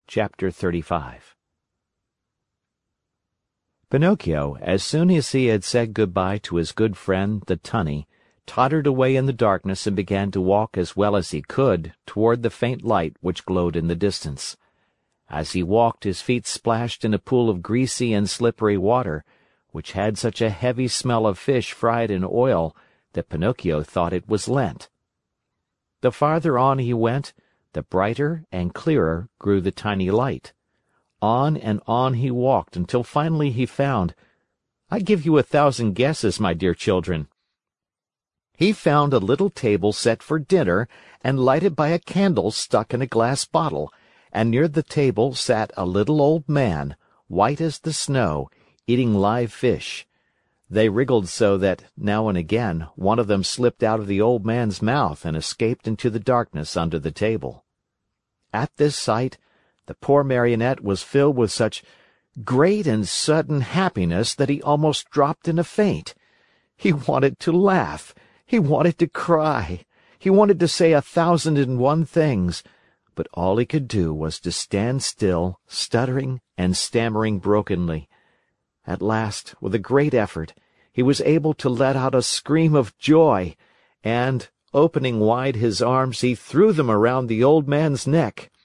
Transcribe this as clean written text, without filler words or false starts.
Chapter 35. Pinocchio, as soon as he had said good-bye to his good friend the Tunny, tottered away in the darkness and began to walk as well as he could toward the faint light which glowed in the distance. As he walked, his feet splashed in a pool of greasy and slippery water, which had such a heavy smell of fish fried in oil that Pinocchio thought it was Lent. The farther on he went, the brighter and clearer grew the tiny light. On and on he walked until finally he found— I give you 1,000 guesses, my dear children. He found a little table set for dinner and lighted by a candle stuck in a glass bottle, and near the table sat a little old man, white as the snow, eating live fish. They wriggled so that, now and again, one of them slipped out of the old man's mouth and escaped into the darkness under the table. At this sight, the poor Marionette was filled with such great and sudden happiness that he almost dropped in a faint. He wanted to laugh. He wanted to cry. He wanted to say 1,001 things, but all he could do was to stand still, stuttering and stammering brokenly. At last, with a great effort, he was able to let out a scream of joy, and, opening wide his arms, he threw them around the old man's neck.